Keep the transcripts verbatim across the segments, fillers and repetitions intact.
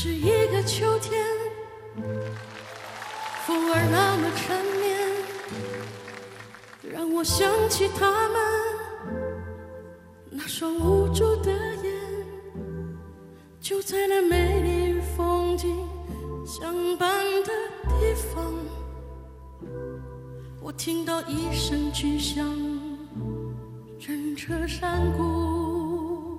是一个秋天，风儿那么缠绵，让我想起他们那双无助的眼，就在那美丽与风景相伴的地方，我听到一声巨响，震彻山谷。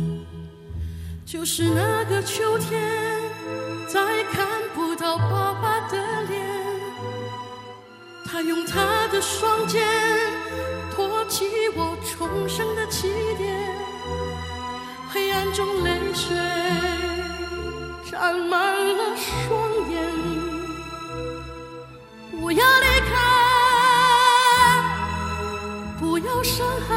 就是那个秋天，再看不到爸爸的脸，他用他的双肩托起我重生的起点，黑暗中泪水沾满了双眼，我要离开，不要伤害，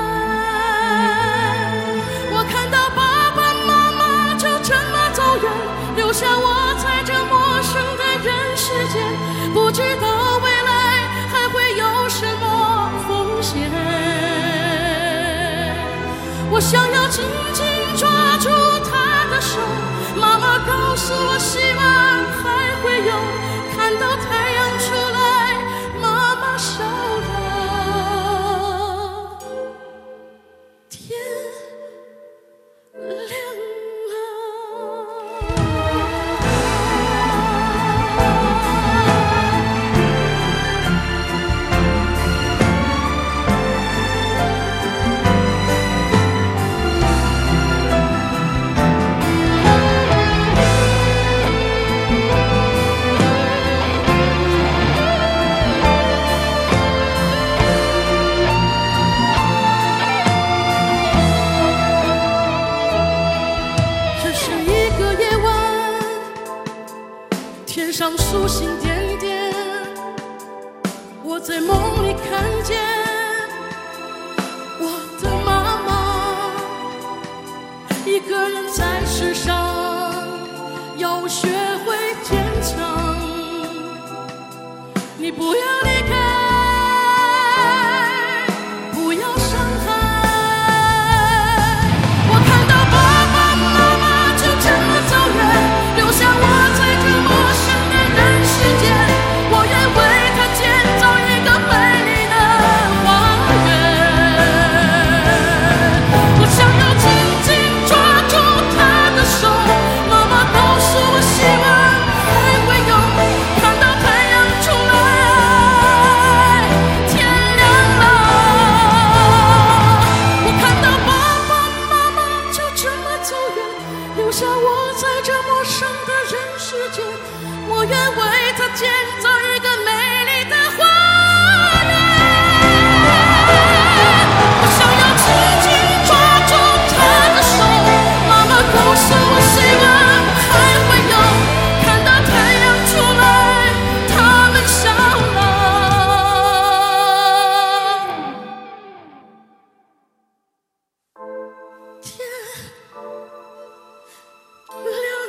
我看到爸爸妈妈就这么走远，留下我在这陌生的人世间，不知道未来还会有什么风险，我想要紧紧抓住他的手，妈妈告诉我希望还会有，看到太阳出来，妈妈笑了，天亮了。天上繁星点点，我在梦里看见我的妈妈，一个人在世上要学会坚强，你不要离开，不要伤害，我看到爸爸妈妈就这么走远，留下我在这陌生的人世间，我愿为他建造一个美丽的花园，我想要紧紧抓住他的手，妈妈告诉我希望还会有，看到太阳出来，天亮了，我看到爸爸妈妈就这么走远，留下我在这陌生的人世间，我愿为他建造一个美丽的花园，我想要紧紧抓住他的手，妈妈告诉我希望还会有，看到太阳出来，他们笑了，天亮了。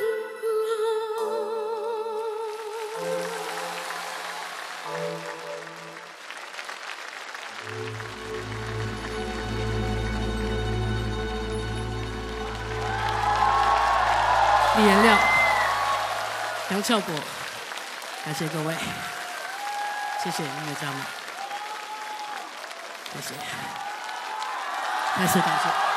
李延亮、梁翘国，感谢各位，谢谢音乐家们，谢谢，再次感谢。